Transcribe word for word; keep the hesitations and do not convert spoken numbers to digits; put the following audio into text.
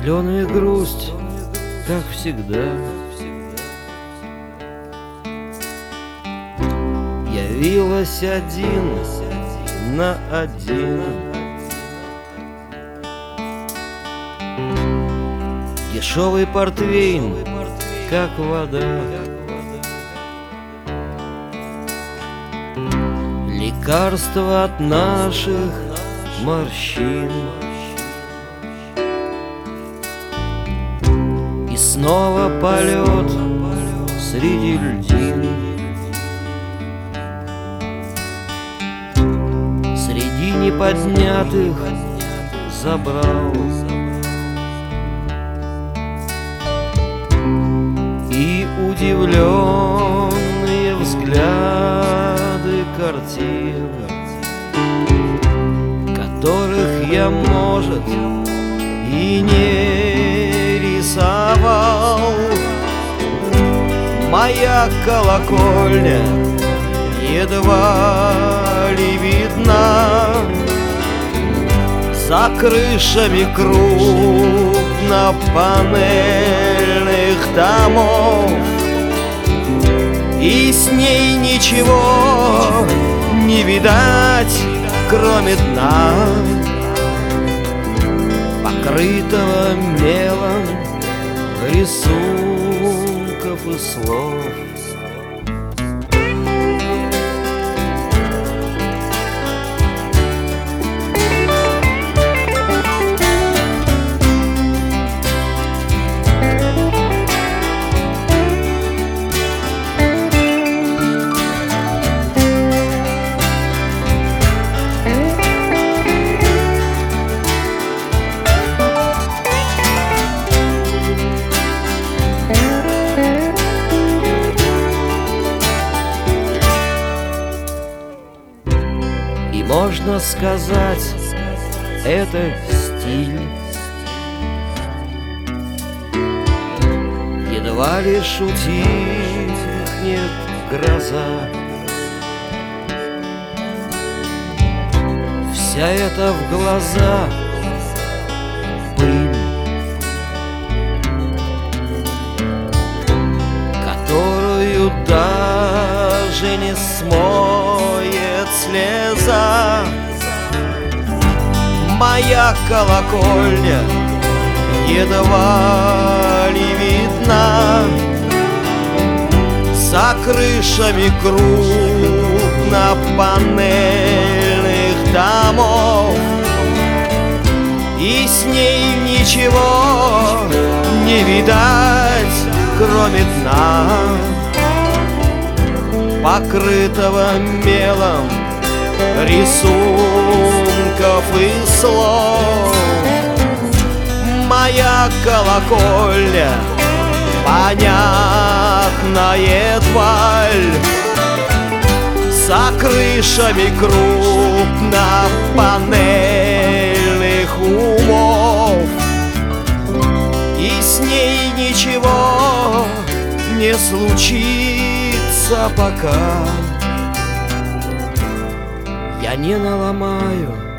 Зеленая грусть, как всегда. Явилась один на один. Дешевый портвейн, как вода. Лекарство от наших морщин. И снова полет среди льдин. Среди неподнятых забрал. И удивленные взгляды картин, которых я, может, и не рисовал. Моя колокольня едва ли видна за крышами крупнопанельных домов, и с ней ничего не видать, кроме дна, покрытого мелом рисунков и слов. И можно сказать, это стиль. Едва лишь утихнет гроза, вся эта в глаза пыль, которую даже не смоет слеза. Моя колокольня едва ли видна за крышами крупнопанельных домов, и с ней ничего не видать, кроме дна, покрытого мелом рисунков и слов. Моя колокольня — понятная тваль за крышами крупнопанельных умов, и с ней ничего не случится, пока я не наломаю